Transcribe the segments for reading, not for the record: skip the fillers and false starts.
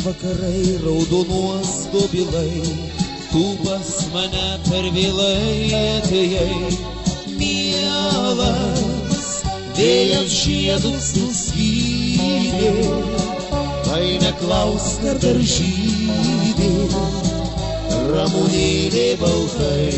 vakarai raudonuos dobilai, tu pas mane per vėlai atėjai. Mielas, vėjas žiedus nuskydė, tai neklausk, ar dar žydė ramunėlė baltai.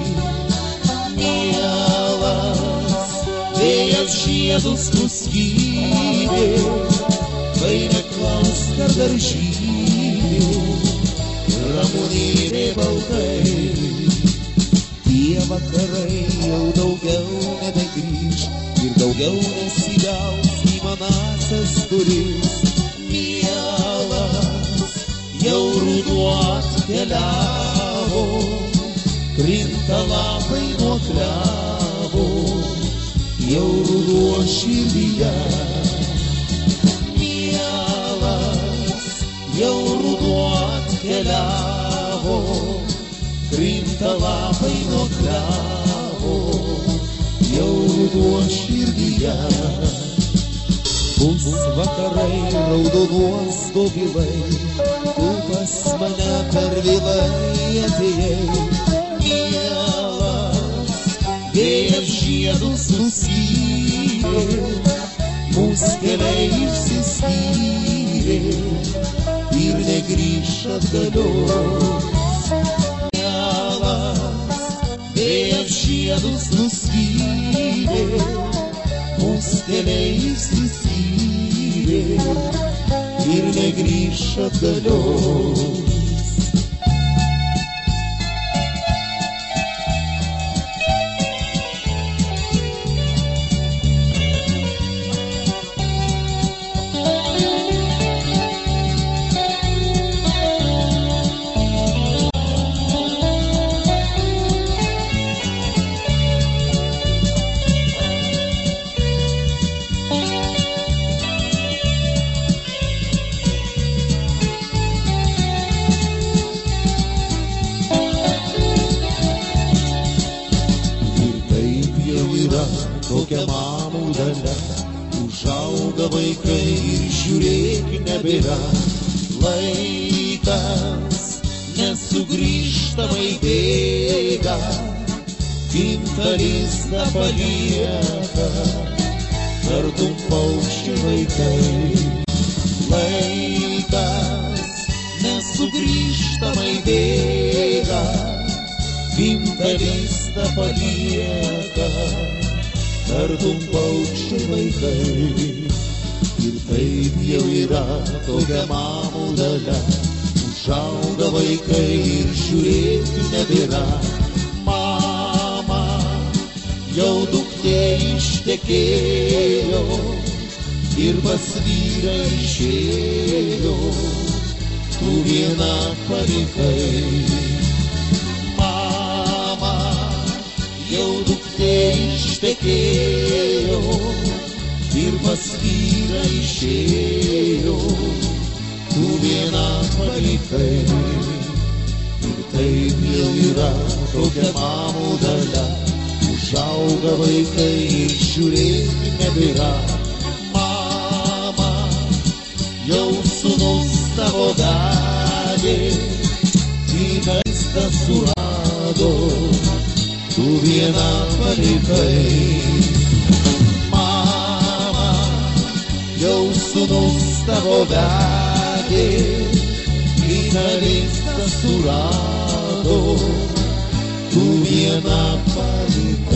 Mielas, vėjas žiedus nuskydė, tai neklausk, ar dar žydė ramunėlė baltai. Tie vakarai jau daugiau nebegrįž ir daugiau nesibels į manąsias duris. Mielas, jau ruduo atkeliavo, krinta lapai nuo klevo, jau ruduo širdyje. Mielas, jau ruduo atkeliavo, krinta lapai nuo klevo, jau ruduo širdyje. Bus vakarai raudonuos dobilai, tu pas mane per vėlai atėjai. Mielas, vėjas žiedus nuskydė, mūsų keliai išsiskyrė ir negrįš atgalios. Vėjas žiedus nuskydė, mūsų keliai išsiskyrė ir negrįš atgalios. Tokia mamų dalia, užauga vaikai ir žiūrėk nebėra. Laikas nesugrįžtamai bėga, gimtą lizdą palieka, tartum paukščių vaikai. Laikas nesugrįžtamai bėga, gimtą lizdą palieka, tartum paukščiai vaikai. Ir taip jau yra tokia mamų dalia, užauga vaikai ir žiūrėti nebėra. Mama, jau duktė ištekėjo ir pas vyrą išėjo, tu viena palikai. Mama, jau duktė ištekėjo ir pas vyrą išėjo, tu viena palikai. Ir taip jau yra tokia mamų dalia, užauga vaikai ir žiūrėti nebėra. Mama, jau sūnus tavo vedė, įvestą surado, tu viena palikai. Mama, jau sūnus tavo vedė, kitą lizdą surado, tu viena palikai.